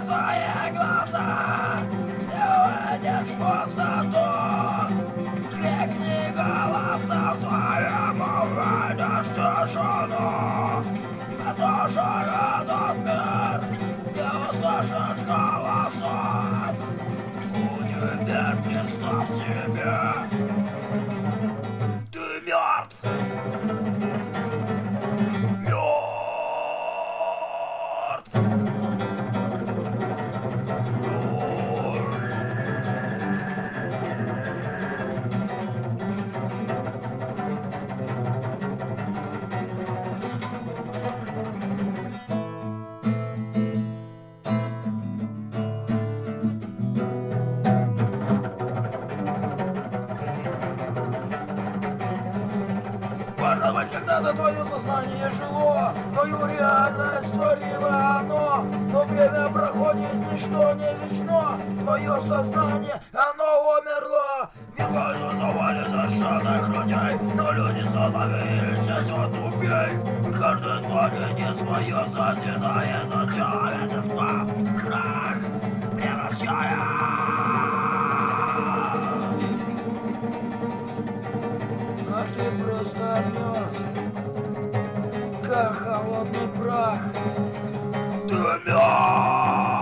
свои глаза и увидишь пустоту. Крикни голосом своим, увидишь тишину. Послушай этот мир, не услышишь голосов. Теперь представь себе, ты мертв. Может быть, когда-то твое сознание жило, твою реальность творило оно. Но время проходит, ничто не вечно. Твое сознание, оно умерло. Века создавали совершенных людей, но люди становились все тупей. Каждый творение свое созидает, но человечество крах превращает. А ты просто мертв, как холодный прах. Ты мертв.